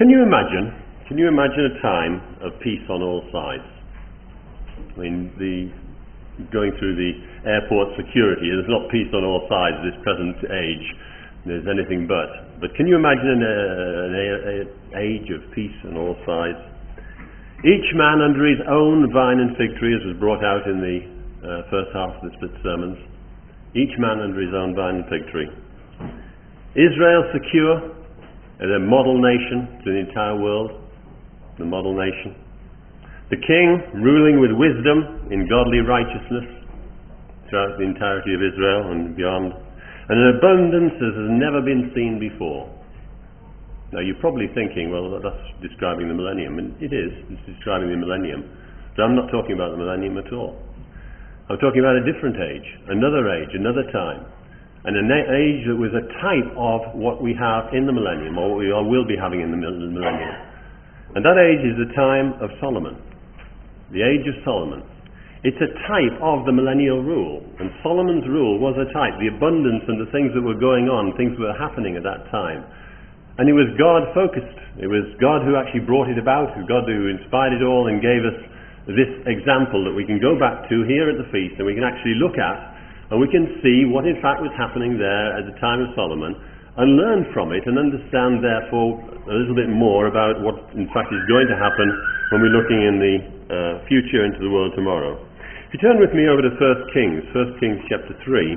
Can you imagine a time of peace on all sides? I mean, going through the airport security, there's not peace on all sides this present age. There's anything but. But can you imagine an age of peace on all sides? Each man under his own vine and fig tree, as was brought out in the first half of the split sermons. Each man under his own vine and fig tree. Israel secure as a model nation to the entire world. The model nation. The king ruling with wisdom in godly righteousness throughout the entirety of Israel and beyond. And an abundance as has never been seen before. Now you're probably thinking, well, that's describing the millennium. And it is. It's describing the millennium. But I'm not talking about the millennium at all. I'm talking about a different age, another time. And an age that was a type of what we have in the millennium, or what we will be having in the millennium. And that age is the time of Solomon. The age of Solomon. It's a type of the millennial rule. And Solomon's rule was a type, the abundance and the things that were going on, things that were happening at that time. And it was God-focused. It was God who actually brought it about, God who inspired it all and gave us this example that we can go back to here at the feast and we can actually look at and we can see what in fact was happening there at the time of Solomon and learn from it and understand therefore a little bit more about what in fact is going to happen when we're looking in the future into the world tomorrow. If you turn with me over to 1 Kings chapter 3.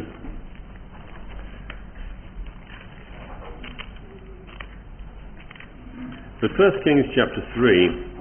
But 1 Kings chapter 3,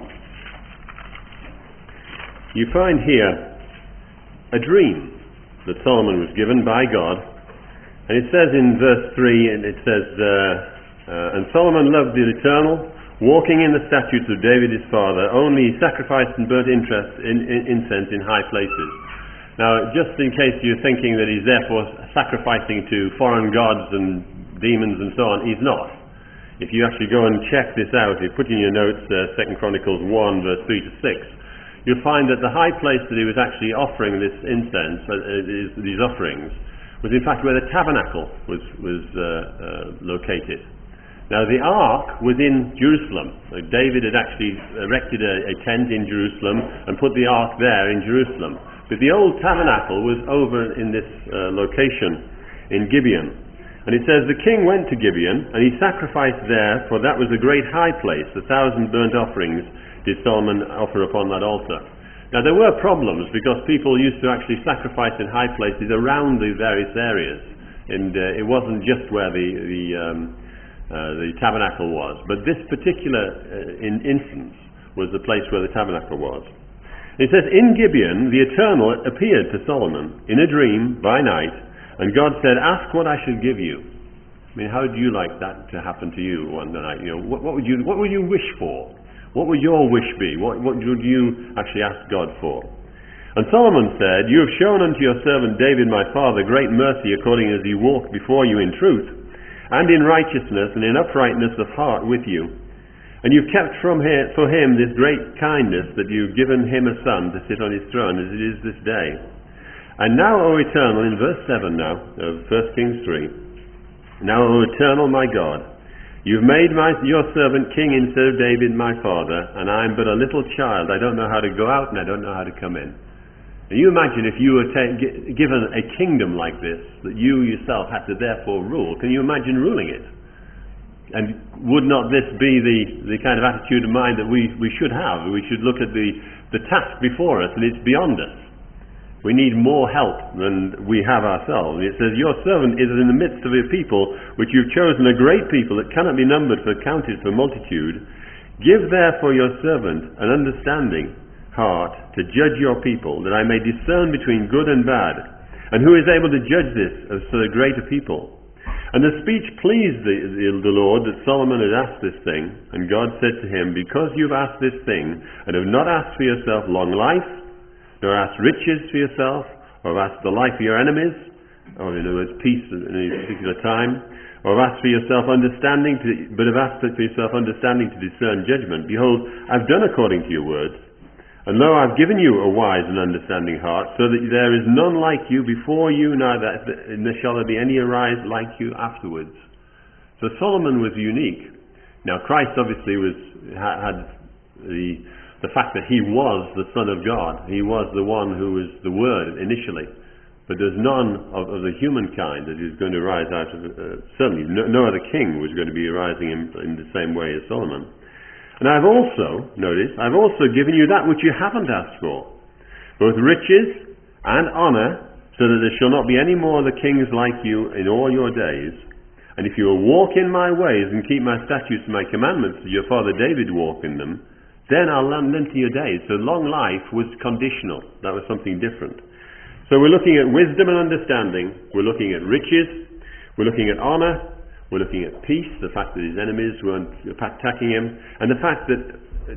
you find here a dream that Solomon was given by God. And it says in verse 3, and it says, and Solomon loved the Eternal, walking in the statutes of David his father, only he sacrificed and burnt incense in high places. Now, just in case you're thinking that he's therefore sacrificing to foreign gods and demons and so on, he's not. If you actually go and check this out, you put in your notes 2 Chronicles 1 verse 3 to 6, you'll find that the high place that he was actually offering this incense, these offerings, was in fact where the tabernacle was located. Now the ark was in Jerusalem. David had actually erected a tent in Jerusalem and put the ark there in Jerusalem. But the old tabernacle was over in this location in Gibeon. And it says, the king went to Gibeon, and he sacrificed there, for that was a great high place. 1,000 burnt offerings did Solomon offer upon that altar. Now there were problems, because people used to actually sacrifice in high places around the various areas. And it wasn't just where the tabernacle was. But this particular instance was the place where the tabernacle was. It says, in Gibeon, the Eternal appeared to Solomon in a dream by night, and God said, ask what I should give you. I mean, how would you like that to happen to you one night? You know, what would you wish for? What would your wish be? What would you actually ask God for? And Solomon said, you have shown unto your servant David my father great mercy, according as he walked before you in truth, and in righteousness, and in uprightness of heart with you. And you've kept for him this great kindness, that you've given him a son to sit on his throne, as it is this day. And now, O Eternal, in verse 7 now, of 1 Kings 3, now, O Eternal, my God, you've made your servant king instead of David, my father, and I am but a little child. I don't know how to go out, and I don't know how to come in. And you imagine if you were given a kingdom like this, that you yourself had to therefore rule. Can you imagine ruling it? And would not this be the kind of attitude of mind that we should have? We should look at the task before us, and it's beyond us. We need more help than we have ourselves. It says, your servant is in the midst of a people which you've chosen, a great people that cannot be numbered for counted for multitude. Give therefore your servant an understanding heart to judge your people, that I may discern between good and bad. And who is able to judge this as to the greater people? And the speech pleased the Lord that Solomon had asked this thing. And God said to him, because you've asked this thing, and have not asked for yourself long life, nor asked riches for yourself, or have asked the life of your enemies, or in other words, peace in a particular time, or have asked for yourself understanding, but have asked for yourself understanding to discern judgment. Behold, I've done according to your words. And lo, I've given you a wise and understanding heart, so that there is none like you before you, neither shall there be any arise like you afterwards. So Solomon was unique Now Christ obviously had the fact that he was the Son of God. He was the one who was the Word initially. But there's none of the humankind that is going to rise out of, certainly no other king was going to be rising in the same way as Solomon. And I've also given you that which you haven't asked for, both riches and honour, so that there shall not be any more of the kings like you in all your days. And if you will walk in my ways and keep my statutes and my commandments, as your father David walked in them, then I'll lengthen your days. So long life was conditional. That was something different. So we're looking at wisdom and understanding, we're looking at riches, we're looking at honour, we're looking at peace, the fact that his enemies weren't attacking him, and the fact that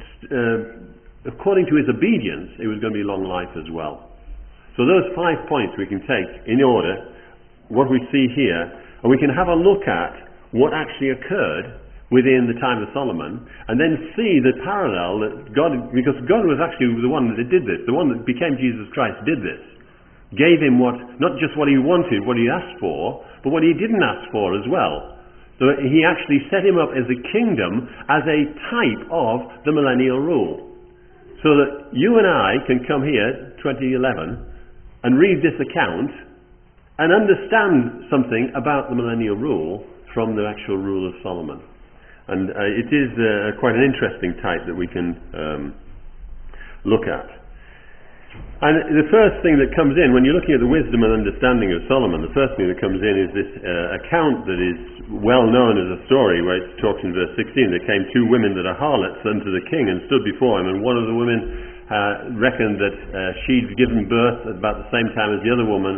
according to his obedience it was going to be long life as well. So those 5 points we can take in order, what we see here, and we can have a look at what actually occurred within the time of Solomon, and then see the parallel that God, because God was actually the one that did this, the one that became Jesus Christ did this. Gave him not just what he wanted, what he asked for, but what he didn't ask for as well. So he actually set him up as a kingdom, as a type of the millennial rule. So that you and I can come here, 2011, and read this account and understand something about the millennial rule from the actual rule of Solomon. And it is quite an interesting type that we can look at. And the first thing that comes in, when you're looking at the wisdom and understanding of Solomon, the first thing that comes in is this account that is well known as a story, where it talks in verse 16, there came 2 women that are harlots unto the king and stood before him, and one of the women reckoned that she'd given birth at about the same time as the other woman,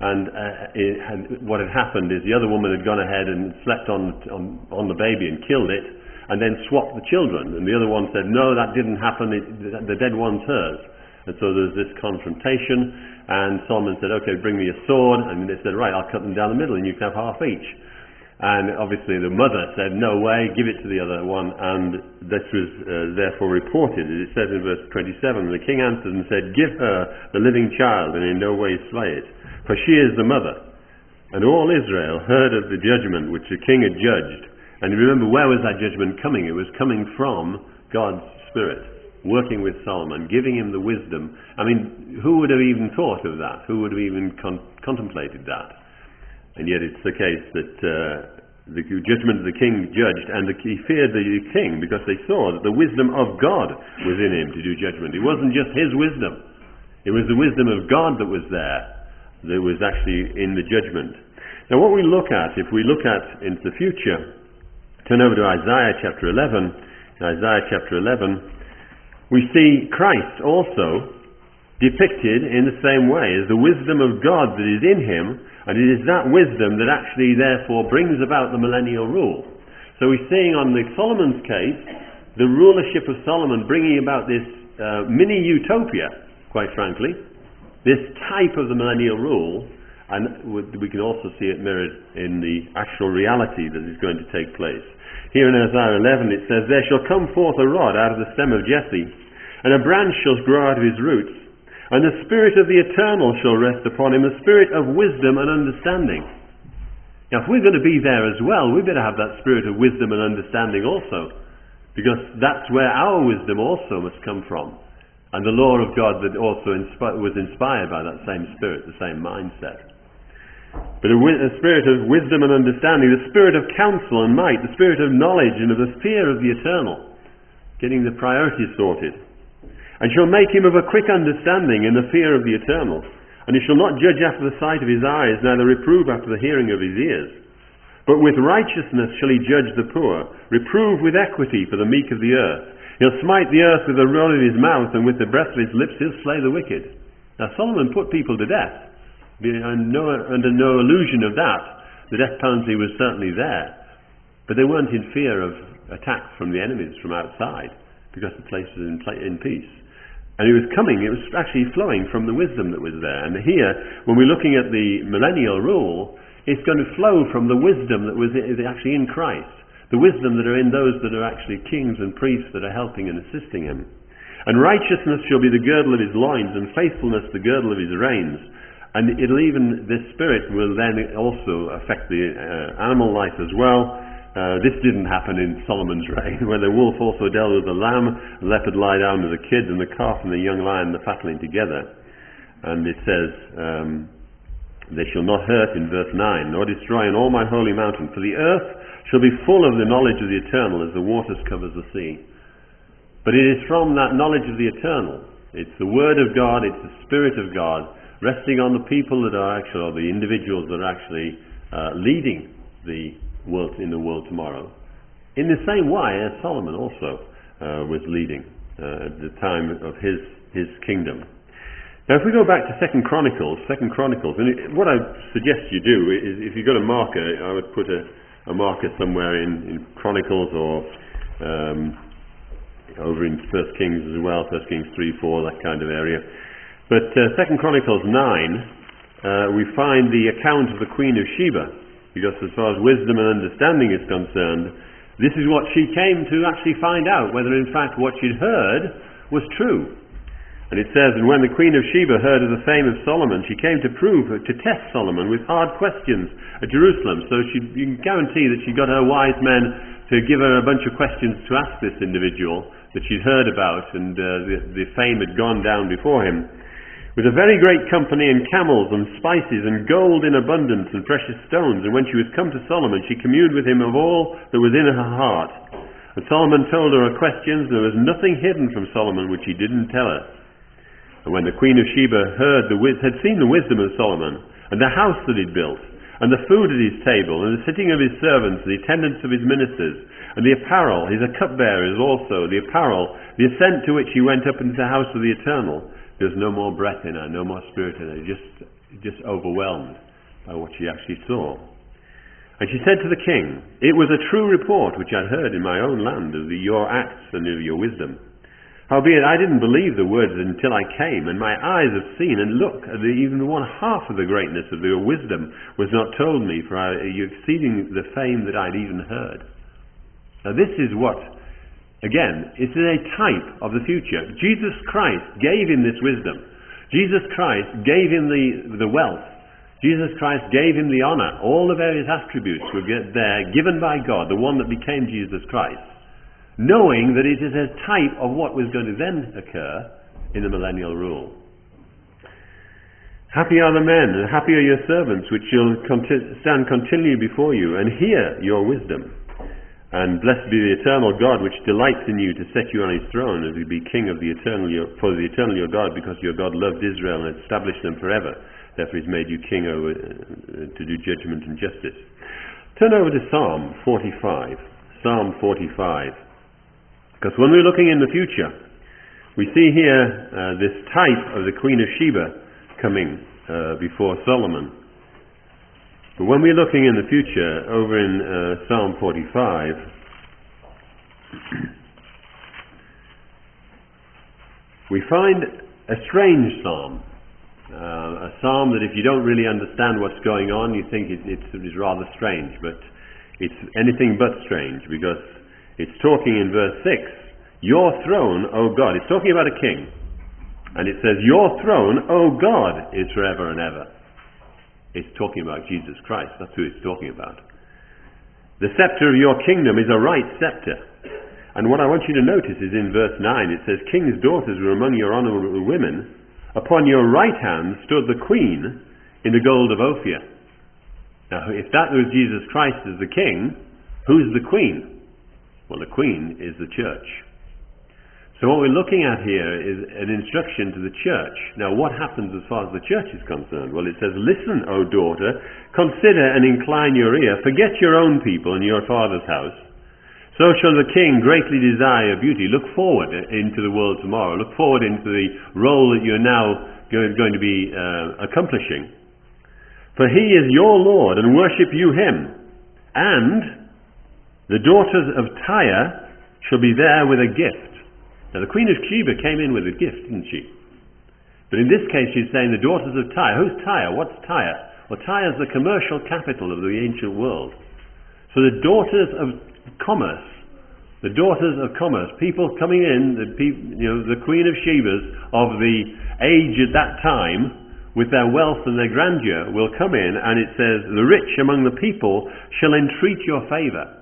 and what had happened is the other woman had gone ahead and slept on the baby and killed it, and then swapped the children, and the other one said, no, that didn't happen, the dead one's hers. And so there's this confrontation, and Solomon said, okay, bring me a sword, and they said, right, I'll cut them down the middle and you can have half each. And obviously the mother said, no way, give it to the other one, and this was therefore reported. It says in verse 27, the king answered and said, give her the living child, and in no way slay it, for she is the mother. And all Israel heard of the judgment which the king had judged. And remember, where was that judgment coming? It was coming from God's Spirit, working with Solomon, giving him the wisdom. I mean, who would have even thought of that? Who would have even contemplated that? And yet it's the case that the judgment of the king judged, and he feared the king because they saw that the wisdom of God was in him to do judgment. It wasn't just his wisdom. It was the wisdom of God that was there, that was actually in the judgment. Now what we look at, if we look at into the future, turn over to Isaiah chapter 11. In Isaiah chapter 11, we see Christ also depicted in the same way as the wisdom of God that is in him, and it is that wisdom that actually therefore brings about the millennial rule. So we're seeing on the Solomon's case, the rulership of Solomon bringing about this mini-utopia, quite frankly, this type of the millennial rule, and we can also see it mirrored in the actual reality that is going to take place. Here in Isaiah 11 it says, there shall come forth a rod out of the stem of Jesse, and a branch shall grow out of his roots, and the Spirit of the Eternal shall rest upon him, a spirit of wisdom and understanding. Now if we're going to be there as well, we better have that spirit of wisdom and understanding also, because that's where our wisdom also must come from, and the law of God that also was inspired by that same spirit, the same mindset. But a spirit of wisdom and understanding, the spirit of counsel and might, the spirit of knowledge and of the fear of the eternal, getting the priorities sorted. And shall make him of a quick understanding in the fear of the eternal. And he shall not judge after the sight of his eyes, neither reprove after the hearing of his ears. But with righteousness shall he judge the poor, reprove with equity for the meek of the earth. He'll smite the earth with the rod of his mouth, and with the breath of his lips he'll slay the wicked. Now Solomon put people to death. Under no illusion of that, the death penalty was certainly there, but they weren't in fear of attack from the enemies from outside, because the place was in peace. And it was coming, it was actually flowing from the wisdom that was there. And here, when we're looking at the millennial rule, it's going to flow from the wisdom that was actually in Christ, the wisdom that are in those that are actually kings and priests that are helping and assisting him. And righteousness shall be the girdle of his loins, and faithfulness the girdle of his reins. And it'll even, this spirit will then also affect the animal life as well. This didn't happen in Solomon's reign, where the wolf also dealt with the lamb, the leopard lie down with the kids, and the calf and the young lion, the fatling together. And it says, they shall not hurt, in verse 9, nor destroy in all my holy mountain, for the earth shall be full of the knowledge of the eternal, as the waters covers the sea. But it is from that knowledge of the eternal. It's the Word of God, it's the Spirit of God, resting on the people that are actually, or the individuals that are actually leading the world in the world tomorrow. In the same way as Solomon also was leading at the time of his kingdom. Now if we go back to 2 Chronicles, and what I suggest you do is, if you've got a marker, I would put a marker somewhere in Chronicles, or over in 1 Kings as well, 1 Kings 3, 4, that kind of area. But 2 Chronicles 9, we find the account of the Queen of Sheba, because as far as wisdom and understanding is concerned, this is what she came to actually find out, whether in fact what she'd heard was true. And it says, and when the Queen of Sheba heard of the fame of Solomon, she came to test Solomon with hard questions at Jerusalem. So you can guarantee that she got her wise men to give her a bunch of questions to ask this individual that she'd heard about, and the fame had gone down before him. With a very great company, and camels, and spices, and gold in abundance, and precious stones. And when she was come to Solomon, she communed with him of all that was in her heart. And Solomon told her questions, and there was nothing hidden from Solomon which he didn't tell her. And when the Queen of Sheba had seen the wisdom of Solomon, and the house that he'd built, and the food at his table, and the sitting of his servants, the attendance of his ministers, and the apparel, his cupbearers also, the apparel, the ascent to which he went up into the house of the Eternal, there's no more breath in her, no more spirit in her, just overwhelmed by what she actually saw. And she said to the king, it was a true report which I'd heard in my own land of your acts and of your wisdom. Howbeit I didn't believe the words until I came, and my eyes have seen, and look, even one half of the greatness of your wisdom was not told me, for you exceeding the fame that I'd even heard. Now this is what, again, it's a type of the future. Jesus Christ gave him this wisdom. Jesus Christ gave him the wealth. Jesus Christ gave him the honor. All the various attributes were there, given by God, the one that became Jesus Christ, knowing that it is a type of what was going to then occur in the millennial rule. Happy are the men, and happy are your servants, which shall stand continually before you, and hear your wisdom. And blessed be the eternal God, which delights in you to set you on his throne, as you be king of the eternal, for the eternal your God, because your God loved Israel and established them forever. Therefore he's made you king over to do judgment and justice. Turn over to Psalm 45. Psalm 45. Because when we're looking in the future, we see here this type of the Queen of Sheba coming before Solomon. But when we're looking in the future, over in Psalm 45, we find a strange psalm. A psalm that if you don't really understand what's going on, you think it's rather strange. But it's anything but strange, because it's talking in verse 6, your throne, O God. It's talking about a king. And it says, your throne, O God, is forever and ever. It's talking about Jesus Christ. That's who it's talking about. The scepter of your kingdom is a right scepter. And what I want you to notice is in verse 9, it says, king's daughters were among your honorable women. Upon your right hand stood the queen in the gold of Ophir. Now, if that was Jesus Christ as the king, who's the queen? Well, the queen is the church. So what we're looking at here is an instruction to the church. Now what happens as far as the church is concerned? Well, it says, listen, O daughter, consider and incline your ear, forget your own people and your father's house. So shall the king greatly desire beauty. Look forward into the world tomorrow. Look forward into the role that you're now going to be accomplishing. For he is your Lord, and worship you him. And the daughters of Tyre shall be there with a gift. Now the Queen of Sheba came in with a gift, didn't she? But in this case she's saying the daughters of Tyre. Who's Tyre? What's Tyre? Well, Tyre is the commercial capital of the ancient world. So the daughters of commerce, people coming in, the Queen of Sheba's of the age at that time, with their wealth and their grandeur, will come in, and it says, the rich among the people shall entreat your favour.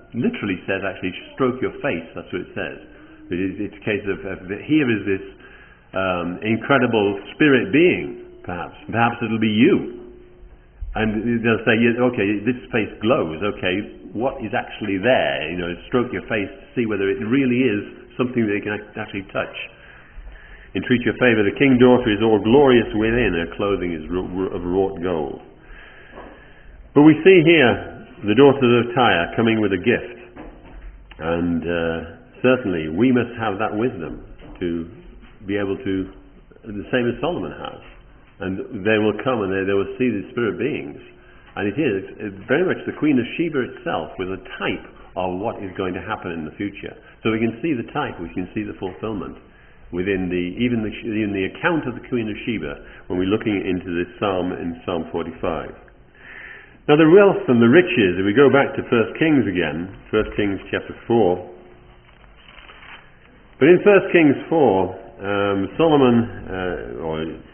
literally says actually stroke your face. That's what it says. It's a case of here is this incredible spirit being, perhaps it'll be you, and they'll say, okay, this face glows, okay, what is actually there? Stroke your face to see whether it really is something that you can actually touch. Entreat your favour, the king daughter is all glorious within, her clothing is of wrought gold. But we see here the daughters of Tyre coming with a gift, and certainly we must have that wisdom to be able to, the same as Solomon has, and they will come and they will see the spirit beings, and it's very much the Queen of Sheba itself with a type of what is going to happen in the future. So we can see the type, we can see the fulfillment within even the account of the Queen of Sheba when we're looking into this psalm in Psalm 45. Now the wealth and the riches, if we go back to 1 Kings again, 1 Kings chapter 4. But in 1 Kings 4, Solomon, or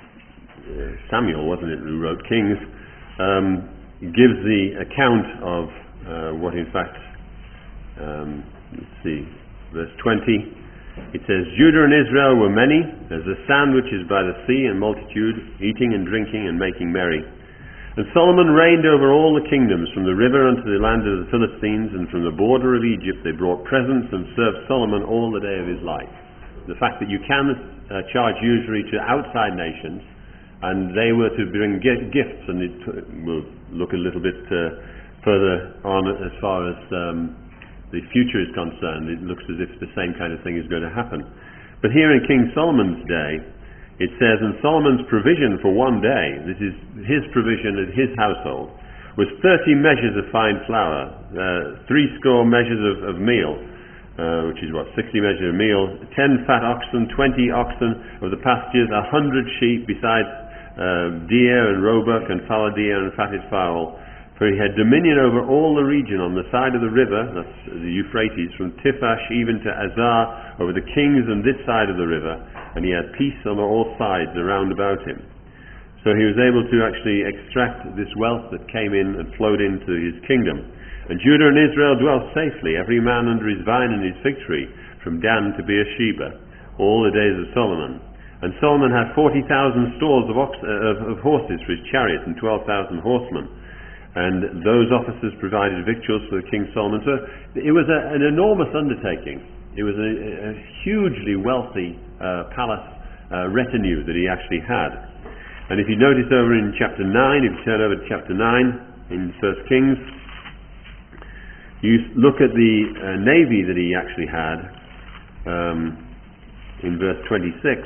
Samuel, wasn't it, who wrote Kings, gives the account of what in fact, let's see, verse 20, it says, Judah and Israel were many, as the sand which is by the sea, and multitude, eating and drinking and making merry. And Solomon reigned over all the kingdoms, from the river unto the land of the Philistines, and from the border of Egypt they brought presents and served Solomon all the day of his life. The fact that you can charge usury to outside nations, and they were to bring gifts, and we'll look a little bit further on as far as the future is concerned. It looks as if the same kind of thing is going to happen. But here in King Solomon's day, it says, and Solomon's provision for one day, this is his provision at his household, was 30 measures of fine flour, 60 measures of meal, which is 60 measures of meal, 10 fat oxen, 20 oxen of the pastures, 100 sheep, besides deer and roebuck and fallow deer and fatted fowl. For he had dominion over all the region on the side of the river, that's the Euphrates, from Tiphash even to Azar, over the kings on this side of the river, and he had peace on all sides around about him. So he was able to actually extract this wealth that came in and flowed into his kingdom. And Judah and Israel dwelt safely, every man under his vine and his fig tree, from Dan to Beersheba, all the days of Solomon. And Solomon had 40,000 stalls of horses for his chariot, and 12,000 horsemen. And those officers provided victuals for King Solomon. So it was an enormous undertaking. It was a hugely wealthy palace retinue that he actually had. And if you notice over in chapter 9, if you turn over to chapter 9 in 1 Kings, you look at the navy that he actually had in verse 26.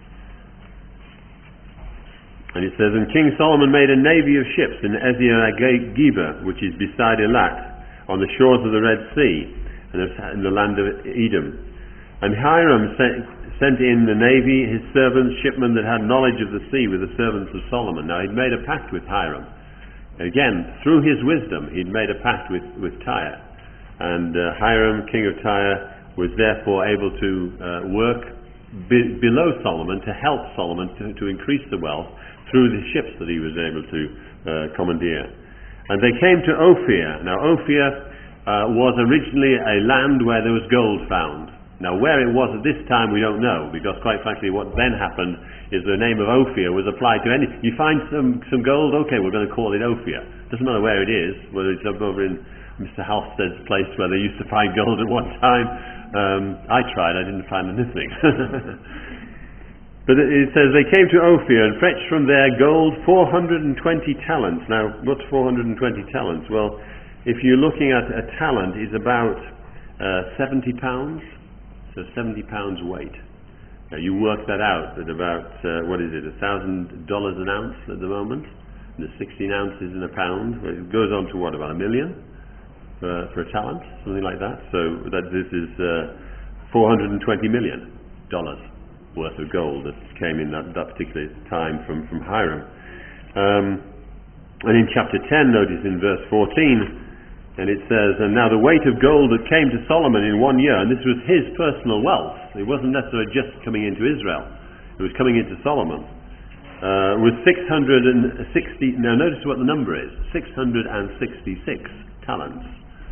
And it says, and King Solomon made a navy of ships in Ezion-Geber, which is beside Elat, on the shores of the Red Sea, and in the land of Edom. And Hiram sent in the navy his servants, shipmen that had knowledge of the sea, with the servants of Solomon. Now he'd made a pact with Hiram. Again, through his wisdom, he'd made a pact with Tyre. And Hiram, king of Tyre, was therefore able to work below Solomon to help Solomon to increase the wealth through the ships that he was able to commandeer. And they came to Ophir. Now Ophir was originally a land where there was gold found. Now where it was at this time we don't know, because quite frankly what then happened is the name of Ophir was applied to any. You find some gold, okay, we're going to call it Ophir. Doesn't matter where it is, whether it's up over in Mr. Halstead's place where they used to find gold at one time. I tried, I didn't find anything. But it says they came to Ophir and fetched from there gold 420 talents. Now, what's 420 talents? Well, if you're looking at a talent, is about 70 pounds. So 70 pounds weight. Now, you work that out at about, what is it, $1,000 an ounce at the moment? And there's 16 ounces in a pound. Well, it goes on to what, about $1 million for a talent? Something like that. So this is $420 million worth of gold that came in that particular time from Hiram. And in chapter 10, notice in verse 14, and it says, and now the weight of gold that came to Solomon in 1 year, and this was his personal wealth, it wasn't necessarily just coming into Israel, it was coming into Solomon, was 660, now notice what the number is, 666 talents.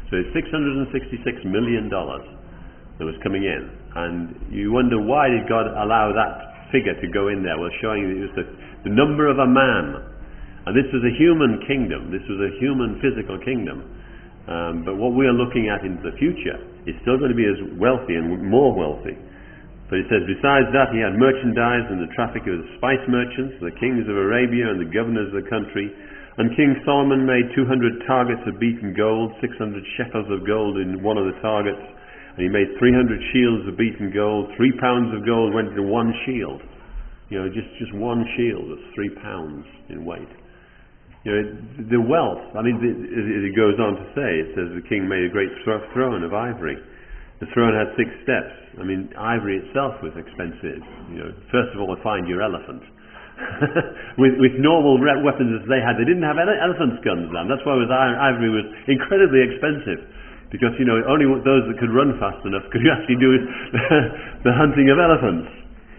So it's $666 million that was coming in. And you wonder, why did God allow that figure to go in there? Well, showing it was the number of a man. And this was a human kingdom. This was a human physical kingdom. But what we are looking at into the future is still going to be as wealthy and more wealthy. But it says, besides that, he had merchandise and the traffic of the spice merchants, the kings of Arabia and the governors of the country. And King Solomon made 200 targets of beaten gold, 600 shekels of gold in one of the targets. And he made 300 shields of beaten gold. 3 pounds of gold went into one shield. You know, just one shield was 3 pounds in weight. You know, the wealth, I mean, as it goes on to say, it says the king made a great throne of ivory. The throne had 6 steps. I mean, ivory itself was expensive. You know, first of all, find your elephant. with normal weapons as they had, they didn't have elephant guns then. That's why ivory was incredibly expensive, because, you know, only those that could run fast enough could actually do the hunting of elephants.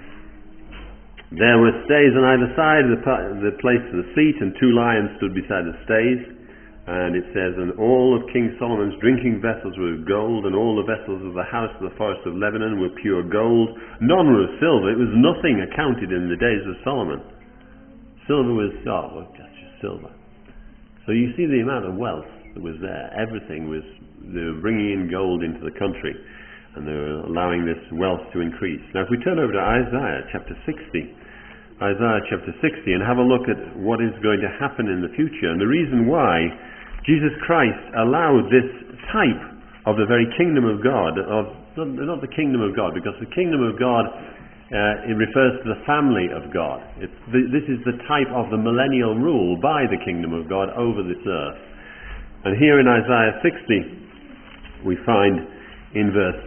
There were stays on either side of the place of the seat, and 2 lions stood beside the stays. And it says, and all of King Solomon's drinking vessels were of gold, and all the vessels of the house of the forest of Lebanon were pure gold. None were of silver. It was nothing accounted in the days of Solomon. Silver was, just silver. So you see the amount of wealth that was there. Everything was, they were bringing in gold into the country, and they were allowing this wealth to increase. Now if we turn over to Isaiah chapter 60, Isaiah chapter 60, and have a look at what is going to happen in the future, and the reason why Jesus Christ allowed this type of the very kingdom of God, not the kingdom of God, because the kingdom of God, it refers to the family of God. This is the type of the millennial rule by the kingdom of God over this earth. And here in Isaiah 60, we find in verse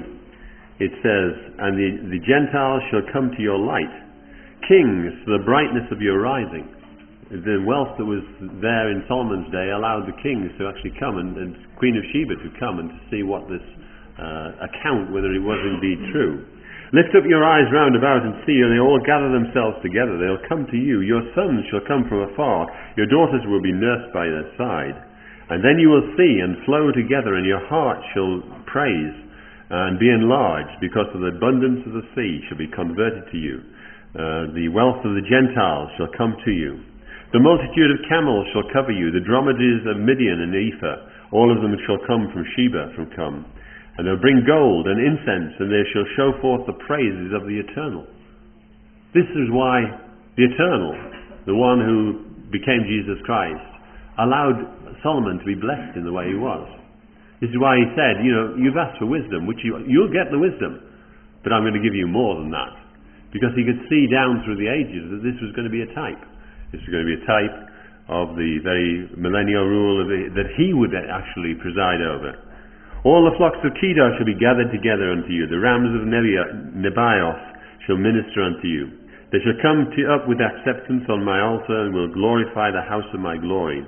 3, it says, and the Gentiles shall come to your light, kings to the brightness of your rising. The wealth that was there in Solomon's day allowed the kings to actually come, and Queen of Sheba to come and to see what this account, whether it was indeed true. Lift up your eyes round about and see, and they all gather themselves together. They'll come to you. Your sons shall come from afar. Your daughters will be nursed by their side. And then you will see and flow together, and your heart shall praise and be enlarged, because of the abundance of the sea shall be converted to you. The wealth of the Gentiles shall come to you. The multitude of camels shall cover you, the dromedaries of Midian and Ephah, all of them shall come from Sheba, and they'll bring gold and incense, and they shall show forth the praises of the Eternal. This is why the Eternal, the one who became Jesus Christ, allowed Solomon to be blessed in the way he was. This is why he said, you know, you've asked for wisdom, which you'll get the wisdom, but I'm going to give you more than that. Because he could see down through the ages that this was going to be a type. This was going to be a type of the very millennial rule that he would actually preside over. All the flocks of Kedar shall be gathered together unto you. The rams of Nebaioth shall minister unto you. They shall come up with acceptance on my altar, and will glorify the house of my glory.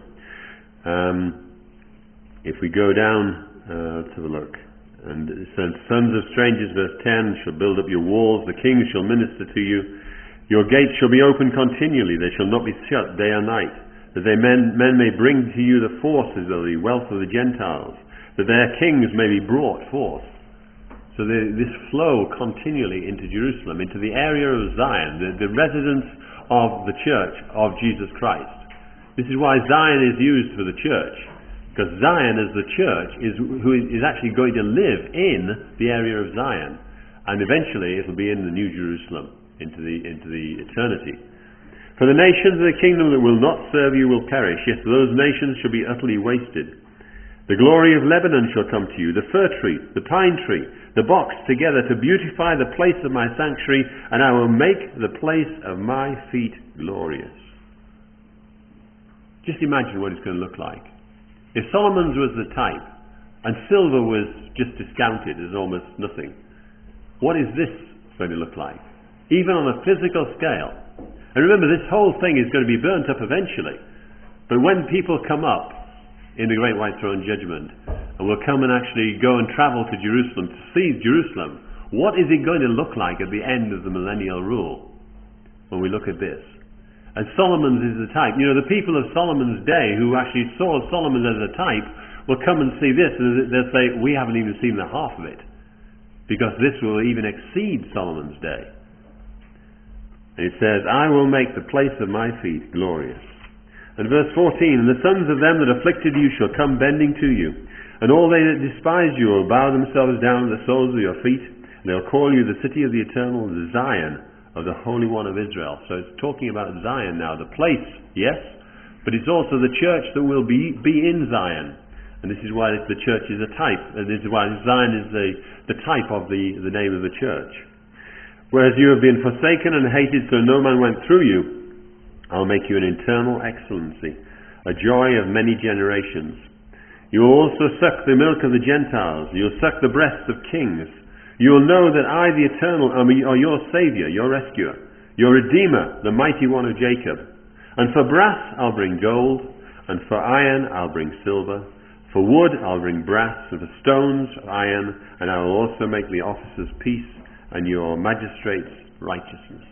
If we go down, let's have a look. And it says, sons of strangers, verse 10, shall build up your walls. The kings shall minister to you. Your gates shall be open continually. They shall not be shut day or night. That men may bring to you the forces of the wealth of the Gentiles. That their kings may be brought forth. So this flow continually into Jerusalem, into the area of Zion, the residence of the church of Jesus Christ. This is why Zion is used for the church. Because Zion as the church who is actually going to live in the area of Zion. And eventually it will be in the New Jerusalem, into the eternity. For the nations of the kingdom that will not serve you will perish. Yes, those nations shall be utterly wasted. The glory of Lebanon shall come to you, the fir tree, the pine tree, the box together to beautify the place of my sanctuary, and I will make the place of my feet glorious. Just imagine what it's going to look like. If Solomon's was the type, and silver was just discounted as almost nothing, what is this going to look like? Even on a physical scale. And remember, this whole thing is going to be burnt up eventually. But when people come up in the Great White Throne Judgment, and will come and actually go and travel to Jerusalem, to see Jerusalem, what is it going to look like at the end of the millennial rule? When we look at this. And Solomon's is the type. You know, the people of Solomon's day who actually saw Solomon as a type well, come and see this. And they'll say, we haven't even seen the half of it, because this will even exceed Solomon's day. And it says, I will make the place of my feet glorious. And verse 14, and the sons of them that afflicted you shall come bending to you, and all they that despise you will bow themselves down at the soles of your feet, and they'll call you the city of the eternal, the Zion of the Holy One of Israel. So it's talking about Zion now, the place, yes, but it's also the church that will be in Zion. And this is why the church is a type, and this is why Zion is the type of the name of the church. Whereas you have been forsaken and hated, so no man went through you, I'll make you an eternal excellency, a joy of many generations. You will also suck the milk of the Gentiles. You'll suck the breasts of kings. You will know that I, the Eternal, am your Saviour, your Rescuer, your Redeemer, the Mighty One of Jacob. And for brass I'll bring gold, and for iron I'll bring silver. For wood I'll bring brass, and for stones iron, and I will also make the officers peace, and your magistrates righteousness.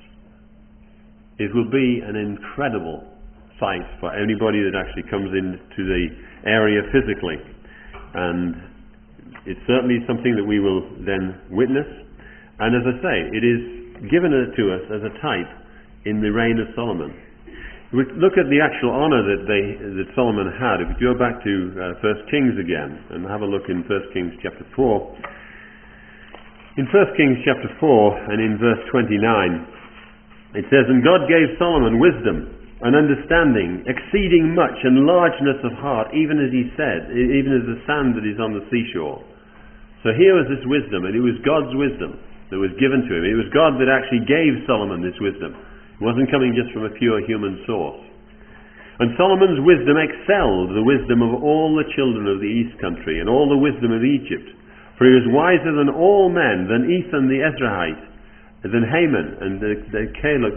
It will be an incredible sight for anybody that actually comes into the area physically. And it's certainly something that we will then witness. And as I say, it is given to us as a type in the reign of Solomon. We look at the actual honour that Solomon had. If you go back to 1 Kings again, and have a look in 1 Kings chapter 4. In 1 Kings chapter 4 and in verse 29, it says, and God gave Solomon wisdom and understanding, exceeding much, and largeness of heart, even as he said, even as the sand that is on the seashore. So here was this wisdom, and it was God's wisdom that was given to him. It was God that actually gave Solomon this wisdom. It wasn't coming just from a pure human source. And Solomon's wisdom excelled the wisdom of all the children of the east country, and all the wisdom of Egypt. For he was wiser than all men, than Ethan the Ezrahite, than Haman, and the Caleb,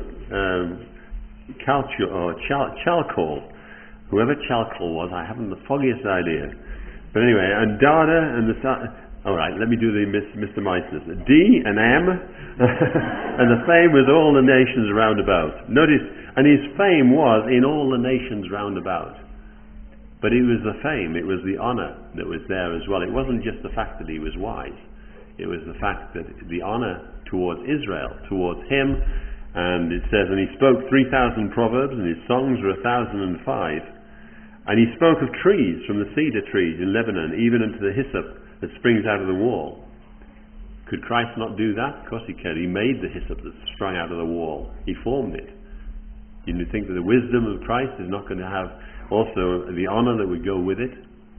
Chalcol, whoever Chalcol was, I haven't the foggiest idea. But anyway, and Dada, and the all right, let me do the Mr. Meissner's. D and M, and the fame was all the nations round about. Notice, and his fame was in all the nations round about. But it was the fame, it was the honour that was there as well. It wasn't just the fact that he was wise. It was the fact that the honour towards Israel, towards him, and it says, and he spoke 3,000 proverbs, and his songs were 1,005. And he spoke of trees, from the cedar trees in Lebanon, even unto the hyssop that springs out of the wall. Could Christ not do that? Of course he can. He made the hyssop that sprung out of the wall. He formed it. You think that the wisdom of Christ is not going to have also the honour that would go with it?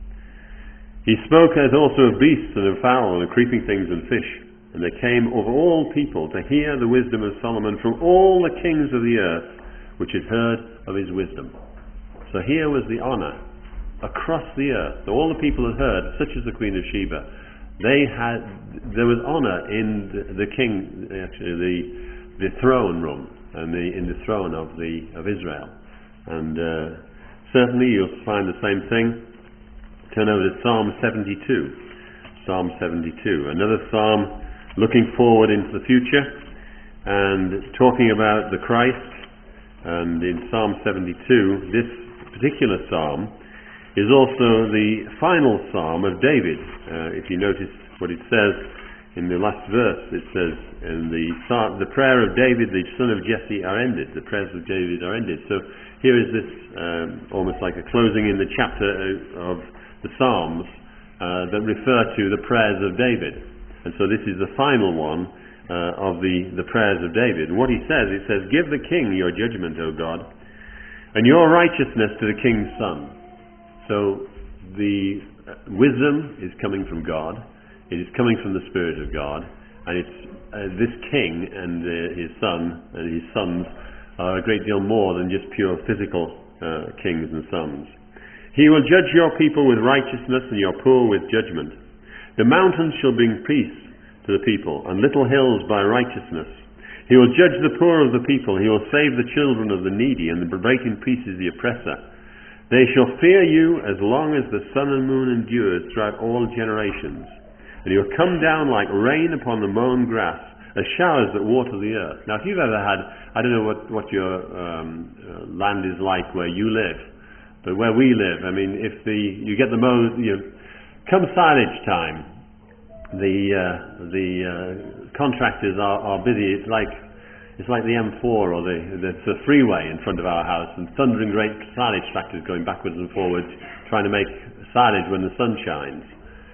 He spoke as also of beasts and of fowl and of creeping things and fish. And there came of all people to hear the wisdom of Solomon from all the kings of the earth, which had heard of his wisdom. So here was the honour across the earth. So all the people had heard, such as the Queen of Sheba. There was honour in the king, actually the throne room, and in the throne of Israel. And certainly you'll find the same thing. Turn over to Psalm 72. Psalm 72, another psalm looking forward into the future and talking about the Christ. And in Psalm 72, this particular psalm is also the final psalm of David. If you notice what it says in the last verse, it says, "And the prayer of David, the son of Jesse, are ended." The prayers of David are ended. So here is this almost like a closing in the chapter of the Psalms that refer to the prayers of David. And so this is the final one of the prayers of David. And what he says, it says, "Give the king your judgment, O God, and your righteousness to the king's son." So the wisdom is coming from God. It is coming from the Spirit of God. And it's this king and his son and his sons are a great deal more than just pure physical kings and sons. "He will judge your people with righteousness and your poor with judgment. The mountains shall bring peace to the people, and little hills by righteousness. He will judge the poor of the people. He will save the children of the needy, and break in pieces the oppressor. They shall fear you as long as the sun and moon endures throughout all generations. And you will come down like rain upon the mown grass, as showers that water the earth." Now, if you've ever had, I don't know what your land is like where you live, But where we live, I mean, if you get the come silage time, the contractors are busy. It's like the M4 or the freeway in front of our house, and thundering great silage tractors going backwards and forwards, trying to make silage when the sun shines.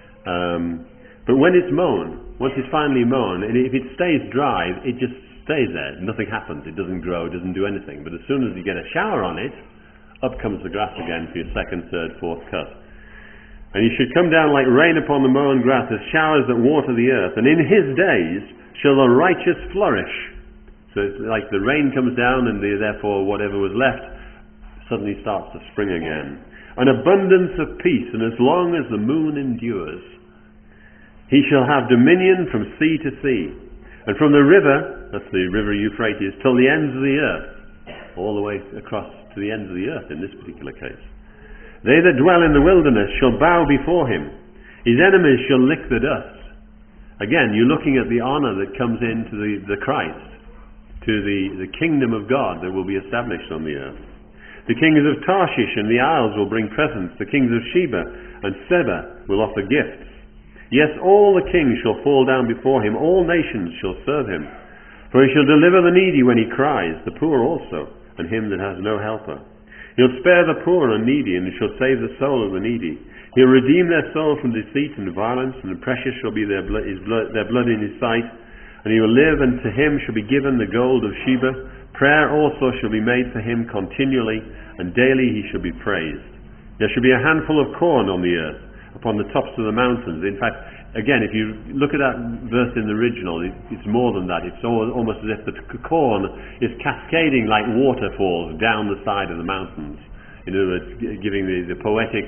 But when it's mown, once it's finally mown, and if it stays dry, it just stays there. Nothing happens. It doesn't grow. It doesn't do anything. But as soon as you get a shower on it, up comes the grass again for your second, third, fourth cut. And he should come down like rain upon the mown grass, as showers that water the earth. And in his days shall the righteous flourish. So it's like the rain comes down, and therefore whatever was left suddenly starts to spring again. An abundance of peace, and as long as the moon endures. He shall have dominion from sea to sea, and from the river, that's the river Euphrates, till the ends of the earth. All the way across to the ends of the earth in this particular case. They that dwell in the wilderness shall bow before him. His enemies shall lick the dust. Again, you're looking at the honor that comes into the Christ, to the kingdom of God that will be established on the earth. The kings of Tarshish and the isles will bring presents. The kings of Sheba and Seba will offer gifts. Yes, all the kings shall fall down before him. All nations shall serve him. For he shall deliver the needy when he cries, the poor also, and him that has no helper. He'll spare the poor and needy, and shall save the soul of the needy. He'll redeem their soul from deceit and violence, and precious shall be their blood in his sight. And he will live, and to him shall be given the gold of Sheba. Prayer also shall be made for him continually, and daily he shall be praised. There shall be a handful of corn on the earth, upon the tops of the mountains. In fact, again, if you look at that verse in the original, it's more than that. It's almost as if the corn is cascading like waterfalls down the side of the mountains. In other words, giving the poetic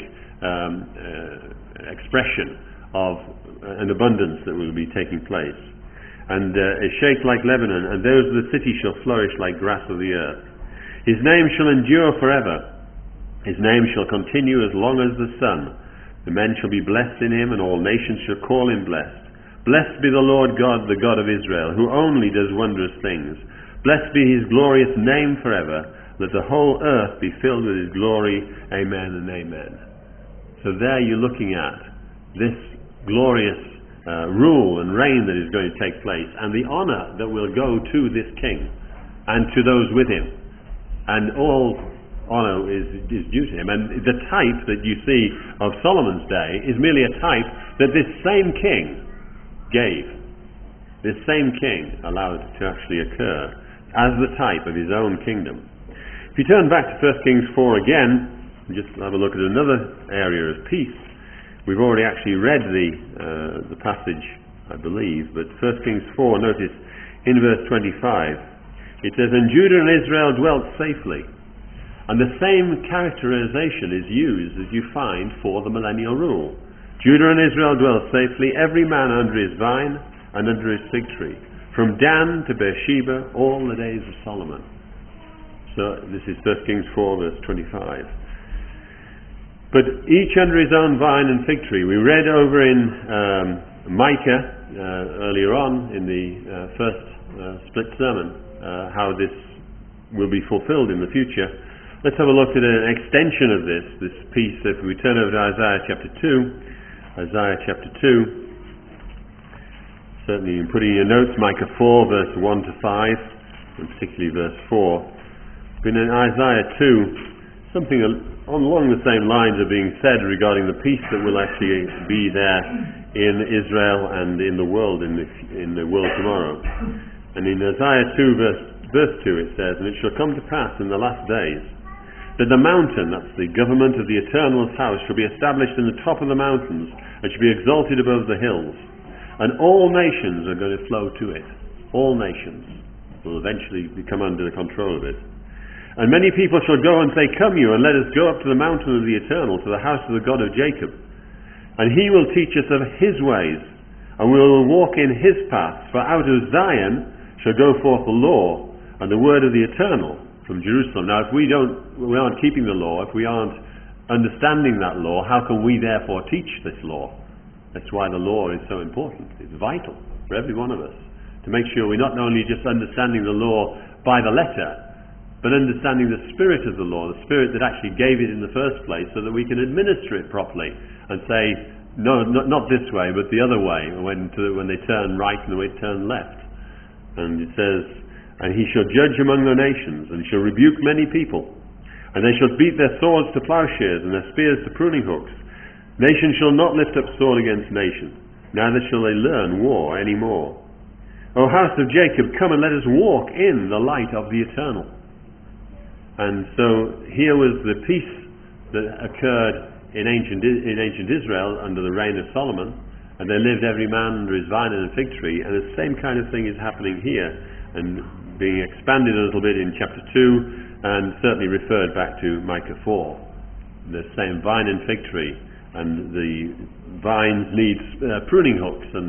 expression of an abundance that will be taking place. And is shaped like Lebanon, and those of the city shall flourish like grass of the earth. His name shall endure forever. His name shall continue as long as the sun. The men shall be blessed in him, and all nations shall call him blessed. Blessed be the Lord God, the God of Israel, who only does wondrous things. Blessed be his glorious name forever. Let the whole earth be filled with his glory. Amen and amen. So there you're looking at this glorious rule and reign that is going to take place, and the honor that will go to this king and to those with him. And all honor is due to him. And the type that you see of Solomon's day is merely a type that this same king gave. This same king allowed to actually occur as the type of his own kingdom. If you turn back to 1 Kings 4 again, and just have a look at another area of peace. We've already actually read the passage, I believe, but 1 Kings 4, notice in verse 25, it says, "And Judah and Israel dwelt safely." And the same characterization is used as you find for the millennial rule. Judah and Israel dwelt safely, every man under his vine and under his fig tree, from Dan to Beersheba, all the days of Solomon. So this is 1 Kings 4 verse 25. But each under his own vine and fig tree. We read over in Micah earlier on in the first split sermon how this will be fulfilled in the future. Let's have a look at an extension of this piece. If we turn over to Isaiah chapter 2, certainly you can put in your notes Micah 4 verse 1 to 5, and particularly verse 4. But in Isaiah 2, something along the same lines are being said regarding the peace that will actually be there in Israel and in the world, in the world tomorrow. And in Isaiah 2 verse 2 it says, "And it shall come to pass in the last days, that the mountain," that's the government of the Eternal's house, "shall be established in the top of the mountains, and shall be exalted above the hills. And all nations are going to flow to it." All nations will eventually come under the control of it. "And many people shall go and say, Come you, and let us go up to the mountain of the Eternal, to the house of the God of Jacob. And he will teach us of his ways, and we will walk in his paths. For out of Zion shall go forth the law, and the word of the Eternal from Jerusalem." Now, if we aren't keeping the law, if we aren't understanding that law, how can we therefore teach this law? That's why the law is so important. It's vital for every one of us to make sure we're not only just understanding the law by the letter, but understanding the spirit of the law, the spirit that actually gave it in the first place, so that we can administer it properly and say, no, not this way, but the other way, when they turn right and when they turn left. And it says, and he shall judge among the nations, and shall rebuke many people. And they shall beat their swords to plowshares, and their spears to pruning hooks. Nation shall not lift up sword against nation, neither shall they learn war any more. O house of Jacob, come and let us walk in the light of the eternal. And so here was the peace that occurred in ancient Israel under the reign of Solomon, and they lived every man under his vine and fig tree, and the same kind of thing is happening here, and being expanded a little bit in chapter 2, and certainly referred back to Micah 4. The same vine and fig tree, and the vines need pruning hooks, and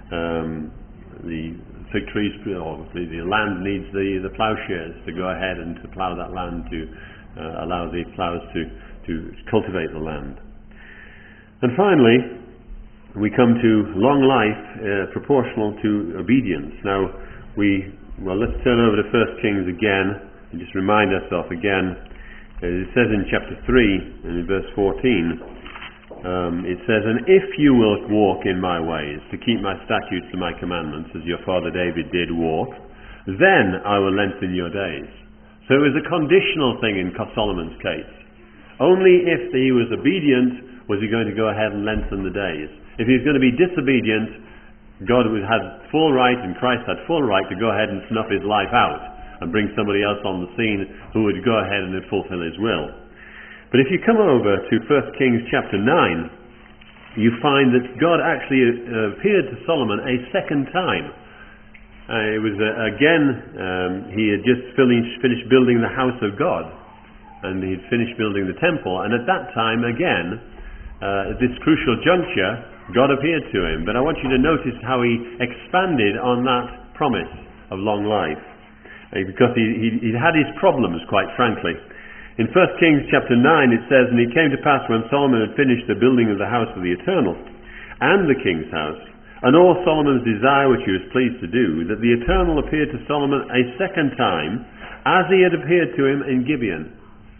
the fig trees, or the land needs the plowshares to go ahead and to plow that land, to allow the plows to cultivate the land. And finally, we come to long life proportional to obedience. Now, let's turn over to 1 Kings again and just remind ourselves again. It says in chapter 3 and in verse 14, it says, and if you will walk in my ways, to keep my statutes and my commandments, as your father David did walk, then I will lengthen your days. So it was a conditional thing in Solomon's case. Only if he was obedient was he going to go ahead and lengthen the days. If he was going to be disobedient, God had full right, and Christ had full right to go ahead and snuff his life out and bring somebody else on the scene who would go ahead and fulfill his will. But if you come over to 1 Kings chapter 9, you find that God actually appeared to Solomon a second time. It was he had just finished building the house of God, and he'd finished building the temple, and at that time again, at this crucial juncture, God appeared to him. But I want you to notice how he expanded on that promise of long life, because he had his problems, quite frankly. In 1 Kings chapter 9 it says, and it came to pass when Solomon had finished the building of the house of the Eternal, and the king's house, and all Solomon's desire which he was pleased to do, that the Eternal appeared to Solomon a second time, as he had appeared to him in Gibeon.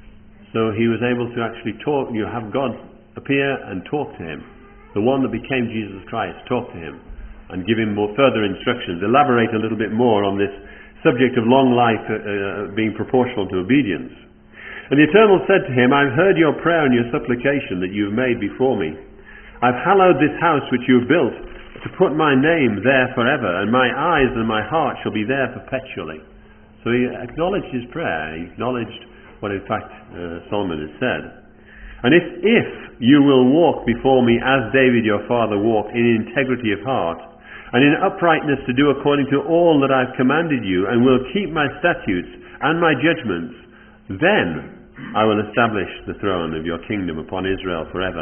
So he was able to actually talk, you have God appear and talk to him. The one that became Jesus Christ, talk to him, and give him more further instructions, elaborate a little bit more on this subject of long life being proportional to obedience. And the Eternal said to him, I've heard your prayer and your supplication that you have made before me. I've hallowed this house which you have built, to put my name there forever, and my eyes and my heart shall be there perpetually. So he acknowledged his prayer. He acknowledged what in fact Solomon had said. And if you will walk before me as David your father walked, in integrity of heart, and in uprightness to do according to all that I've commanded you, and will keep my statutes and my judgments, then I will establish the throne of your kingdom upon Israel forever,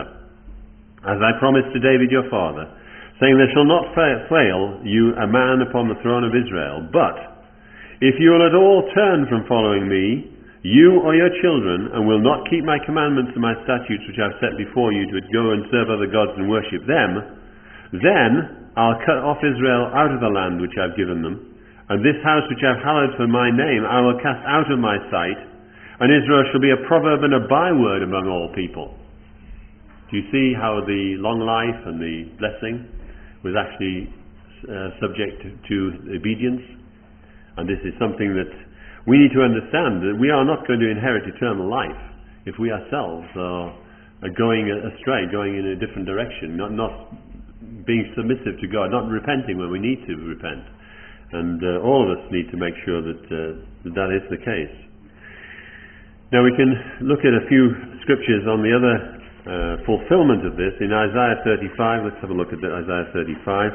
as I promised to David your father, saying, there shall not fail you a man upon the throne of Israel. But if you will at all turn from following me, you or your children, and will not keep my commandments and my statutes which I have set before you, to go and serve other gods and worship them, then I'll cut off Israel out of the land which I have given them, and this house which I have hallowed for my name I will cast out of my sight, and Israel shall be a proverb and a byword among all people. Do you see how the long life and the blessing was actually subject to obedience? And this is something that we need to understand, that we are not going to inherit eternal life if we ourselves are going astray, going in a different direction, not being submissive to God, not repenting when we need to repent. And all of us need to make sure that that is the case. Now we can look at a few scriptures on the other fulfillment of this. In Isaiah 35, let's have a look at Isaiah 35.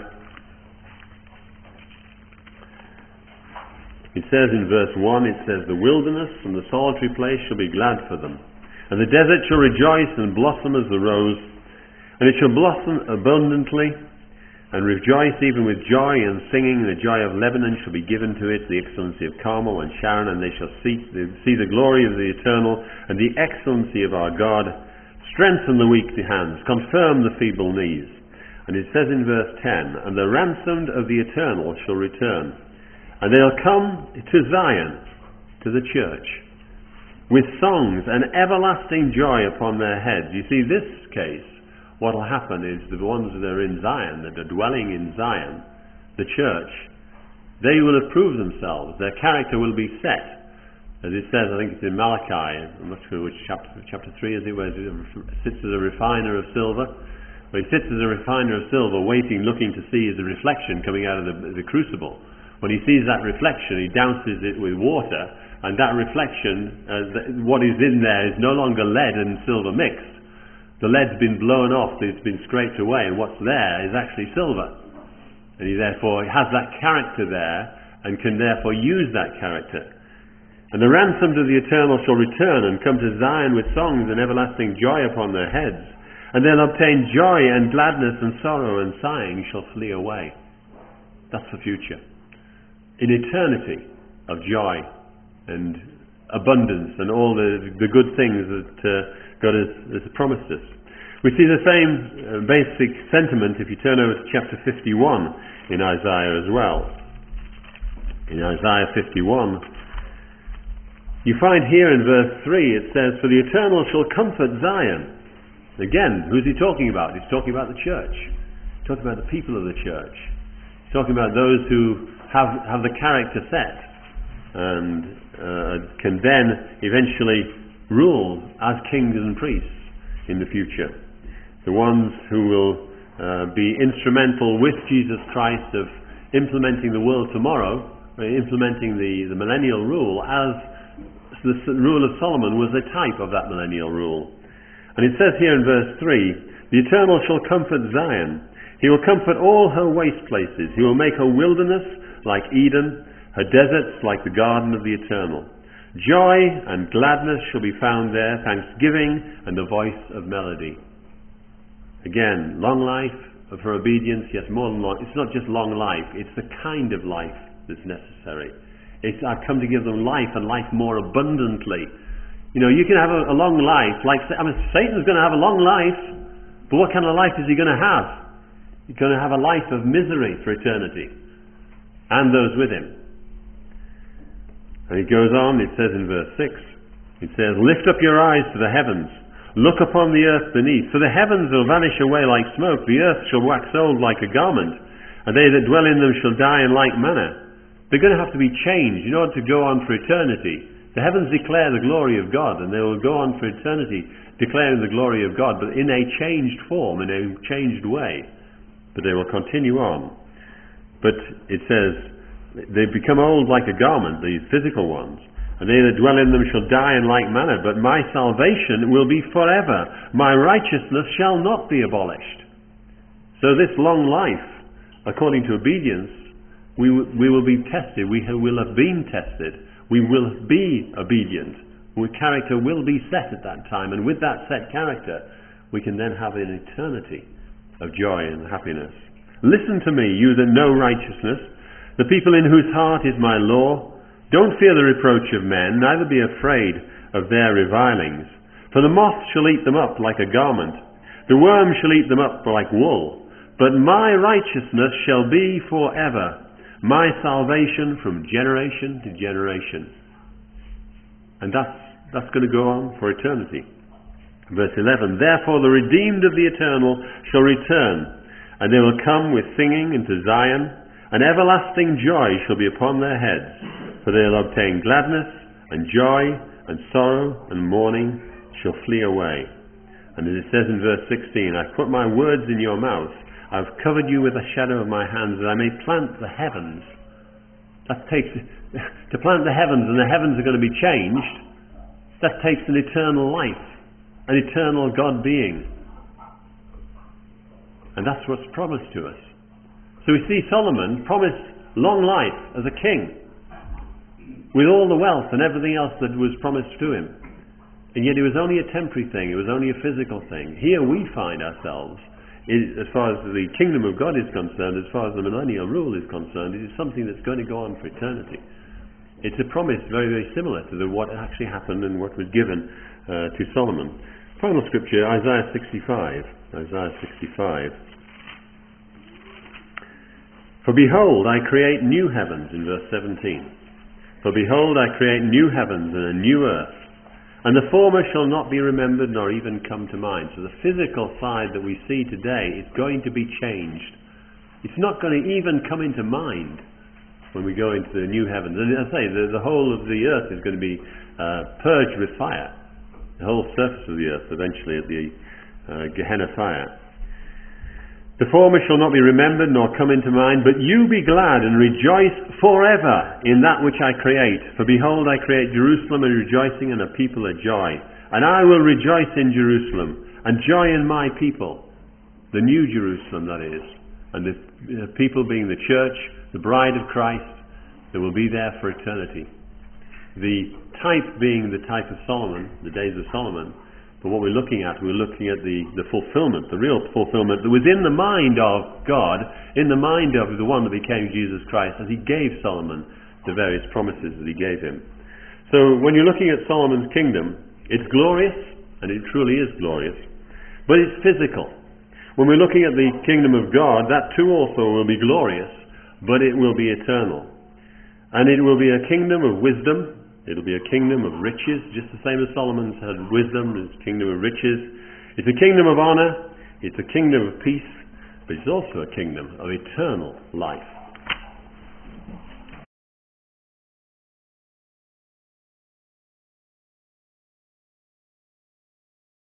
It says in verse 1, it says, the wilderness and the solitary place shall be glad for them, and the desert shall rejoice and blossom as the rose, and it shall blossom abundantly, and rejoice even with joy and singing. The joy of Lebanon shall be given to it, the excellency of Carmel and Sharon, and they shall see the glory of the Eternal, and the excellency of our God. Strengthen the weak hands, confirm the feeble knees. And it says in verse 10, and the ransomed of the Eternal shall return, and they'll come to Zion. to the church, with songs and everlasting joy upon their heads. You see, this case, what will happen is the ones that are in Zion, that are dwelling in Zion, the church, they will have proved themselves. Their character will be set. As it says, I think it's in Malachi, I'm not sure which chapter 3 is it, where he sits as a refiner of silver. Where he sits as a refiner of silver, waiting, looking to see the reflection coming out of the crucible. When he sees that reflection, he douses it with water, and that reflection, what is in there is no longer lead and silver mixed. The lead's been blown off, it's been scraped away, and what's there is actually silver. And he therefore has that character there, and can therefore use that character. And the ransomed of the eternal shall return, and come to Zion with songs and everlasting joy upon their heads. And they'll obtain joy and gladness, and sorrow and sighing shall flee away. That's the future. In eternity of joy and abundance and all the good things that God has promised us. We see the same basic sentiment if you turn over to chapter 51 in Isaiah as well. In Isaiah 51, you find here in verse 3 it says, "For the Eternal shall comfort Zion." Again, who's he talking about? He's talking about the church. He's talking about the people of the church. He's talking about those who have the character set and can then eventually rule as kings and priests in the future. The ones who will be instrumental with Jesus Christ of implementing the world tomorrow, implementing the millennial rule, as the rule of Solomon was a type of that millennial rule. And it says here in verse 3, "The Eternal shall comfort Zion. He will comfort all her waste places. He will make her wilderness like Eden, her deserts like the garden of the Eternal. Joy and gladness shall be found there, thanksgiving and the voice of melody." Again, long life of her obedience, yes, more than long. It's not just long life, it's the kind of life that's necessary. I've come to give them life, and life more abundantly. You know, you can have a long life, Satan's going to have a long life, but what kind of life is he going to have? He's going to have a life of misery for eternity, and those with him. And it goes on, it says in verse 6, it says, "Lift up your eyes to the heavens, look upon the earth beneath, for the heavens will vanish away like smoke, the earth shall wax old like a garment, and they that dwell in them shall die in like manner." They're going to have to be changed in order to go on for eternity. The heavens declare the glory of God, and they will go on for eternity declaring the glory of God, but in a changed form, in a changed way. But they will continue on. But it says, they become old like a garment, these physical ones, and they that dwell in them shall die in like manner, but my salvation will be forever. My righteousness shall not be abolished. So this long life, according to obedience, we will be tested. We will have been tested. We will be obedient. Our character will be set at that time, and with that set character, we can then have an eternity of joy and happiness. "Listen to me, you that know righteousness, the people in whose heart is my law. Don't fear the reproach of men, neither be afraid of their revilings. For the moth shall eat them up like a garment, the worm shall eat them up like wool. But my righteousness shall be forever, my salvation from generation to generation." And that's going to go on for eternity. Verse 11, "Therefore the redeemed of the Eternal shall return, and they will come with singing into Zion, and everlasting joy shall be upon their heads. For they will obtain gladness and joy, and sorrow and mourning shall flee away." And as it says in verse 16, "I've put my words in your mouth. I've covered you with the shadow of my hands, that I may plant the heavens." That takes, to plant the heavens, and the heavens are going to be changed, that takes an eternal life, an eternal God being. And that's what's promised to us. So we see Solomon promised long life as a king, with all the wealth and everything else that was promised to him. And yet it was only a temporary thing, it was only a physical thing. Here we find ourselves, as far as the kingdom of God is concerned, as far as the millennial rule is concerned, it is something that's going to go on for eternity. It's a promise very, very similar to what actually happened and what was given to Solomon. Final scripture, Isaiah 65. Isaiah 65. "For behold, I create new heavens," in verse 17, For behold, I create new heavens and a new earth, and the former shall not be remembered nor even come to mind. So the physical side that we see today is going to be changed. It's not going to even come into mind when we go into the new heavens. And as I say, the whole of the earth is going to be purged with fire. The whole surface of the earth eventually at the Gehenna fire. The former shall not be remembered nor come into mind, but you be glad and rejoice forever in that which I create. For behold, I create Jerusalem a rejoicing and a people a joy. And I will rejoice in Jerusalem and joy in my people. The new Jerusalem, that is. And the people being the church, the bride of Christ, that will be there for eternity. The type being the type of Solomon, the days of Solomon. But what we're looking at the fulfillment, the real fulfillment that was in the mind of God, in the mind of the one that became Jesus Christ, as he gave Solomon the various promises that he gave him. So when you're looking at Solomon's kingdom, it's glorious, and it truly is glorious, but it's physical. When we're looking at the kingdom of God, that too also will be glorious, but it will be eternal. And it will be a kingdom of wisdom. It'll be a kingdom of riches, just the same as Solomon's had wisdom, his kingdom of riches. It's a kingdom of honor, it's a kingdom of peace, but it's also a kingdom of eternal life.